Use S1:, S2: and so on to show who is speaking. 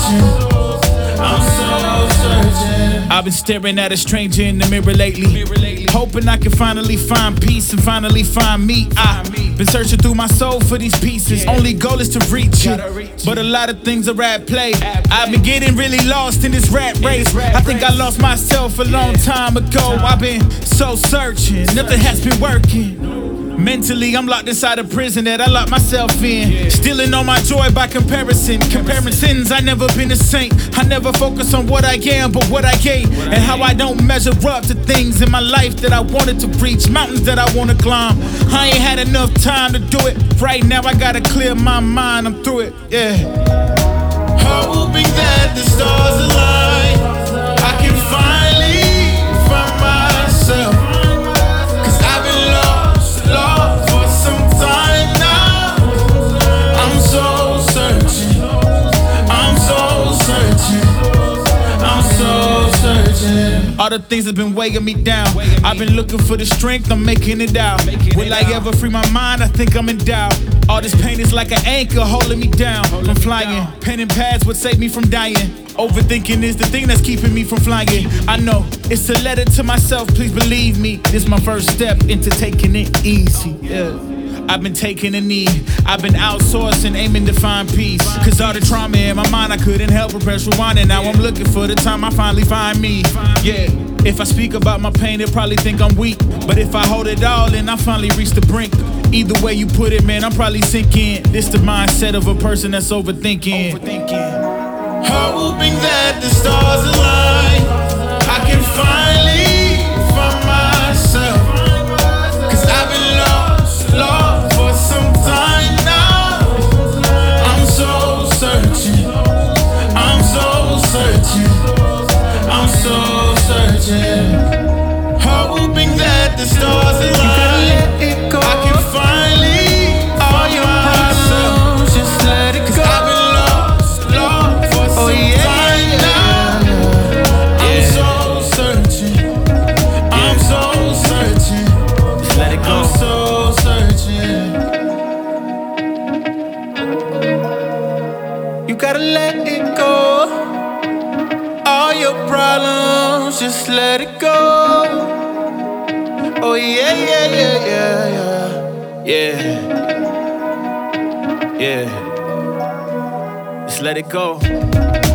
S1: I'm so searching.
S2: I've been staring at a stranger in the mirror lately, hoping I can finally find peace and finally find me. I've been searching through my soul for these pieces. Only goal is to reach it, but a lot of things are at play. I've been getting really lost in this rat race. I think I lost myself a long time ago. I've been so searching, nothing has been working. Mentally, I'm locked inside a prison that I locked myself in. Stealing all my joy by comparison. Comparisons, I never been a saint. I never focus on what I am, but what I gain. And how I don't measure up to things in my life that I wanted to reach. Mountains that I wanna climb. I ain't had enough time to do it. Right now, I gotta clear my mind, I'm through it, yeah.
S1: Hoping that the stars align, I can finally find myself. Cause I've been lost for some time now. I'm so searching, I'm so searching, I'm so searching.
S2: All the things that been weighing me down, I've been looking for the strength, I'm making it out. Will I ever free my mind? I think I'm in doubt. All this pain is like an anchor holding me down from flying. Pen and pads would save me from dying. Overthinking is the thing that's keeping me from flying. I know, it's a letter to myself, please believe me. This my first step into taking it easy, yeah. I've been taking a knee, I've been outsourcing, aiming to find peace. Cause all the trauma in my mind, I couldn't help but press rewind. And now I'm looking for the time I finally find me, yeah. If I speak about my pain, they'll probably think I'm weak. But if I hold it all, then I finally reach the brink. Either way you put it, man, I'm probably sinking. This the mindset of a person that's overthinking.
S1: Hoping that the stars align, I can finally find myself. Cause I've been lost for some time now. I'm so searching, I'm so searching, I'm so searching. Hoping that the stars align, I can finally find myself.
S3: Just let it
S1: Cause
S3: go.
S1: I've been lost for some time now. I'm so searching, I'm so searching,
S2: Just let it go.
S1: I'm so searching.
S3: You gotta let it go. All your problems, just let it go. Oh yeah, yeah, yeah, yeah,
S2: Yeah. Yeah. Just let it go.